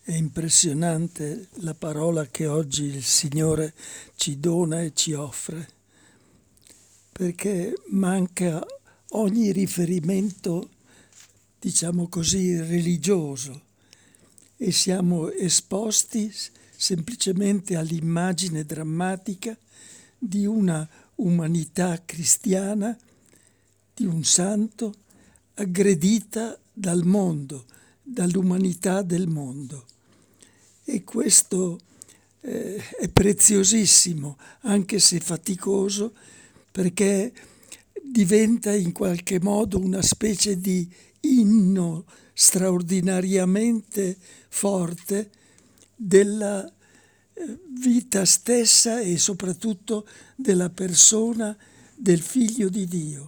È impressionante la parola che oggi il Signore ci dona e ci offre, perché manca ogni riferimento, diciamo così, religioso, e siamo esposti semplicemente all'immagine drammatica di una umanità cristiana, di un santo aggredita dal mondo, dall'umanità del mondo. E questo è preziosissimo, anche se faticoso, perché diventa in qualche modo una specie di inno straordinariamente forte della vita stessa e soprattutto della persona del Figlio di Dio.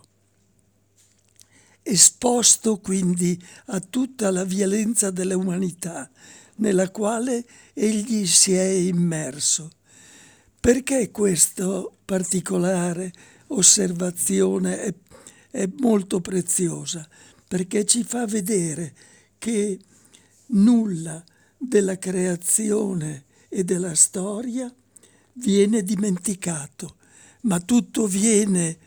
Esposto quindi a tutta la violenza dell'umanità nella quale egli si è immerso. Perché questa particolare osservazione è molto preziosa? Perché ci fa vedere che nulla della creazione e della storia viene dimenticato, ma tutto viene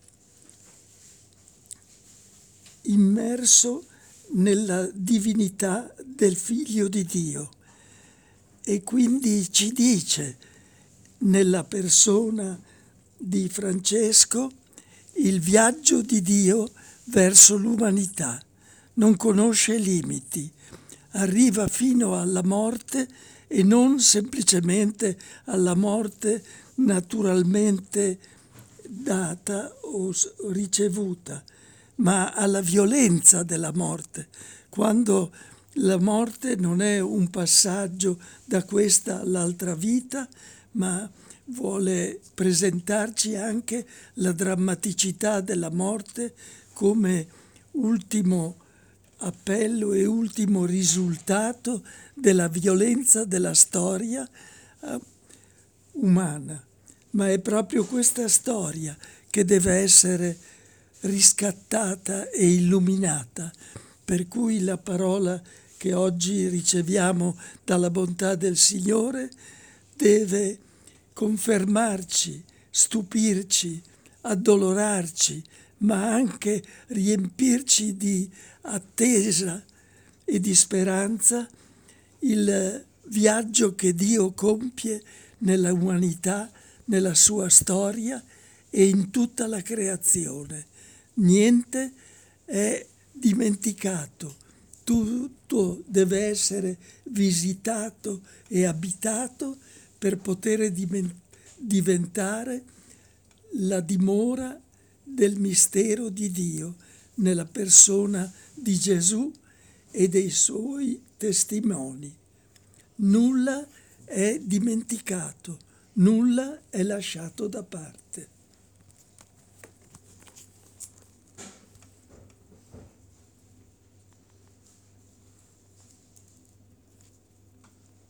immerso nella divinità del Figlio di Dio. E quindi ci dice, nella persona di Francesco, il viaggio di Dio verso l'umanità. Non conosce limiti, arriva fino alla morte e non semplicemente alla morte naturalmente data o ricevuta, ma alla violenza della morte, quando la morte non è un passaggio da questa all'altra vita, ma vuole presentarci anche la drammaticità della morte come ultimo appello e ultimo risultato della violenza della storia umana. Ma è proprio questa storia che deve essere riscattata e illuminata, per cui la parola che oggi riceviamo dalla bontà del Signore deve confermarci, stupirci, addolorarci, ma anche riempirci di attesa e di speranza il viaggio che Dio compie nella umanità, nella sua storia e in tutta la creazione. Niente è dimenticato, tutto deve essere visitato e abitato per poter diventare la dimora del mistero di Dio nella persona di Gesù e dei suoi testimoni. Nulla è dimenticato, nulla è lasciato da parte.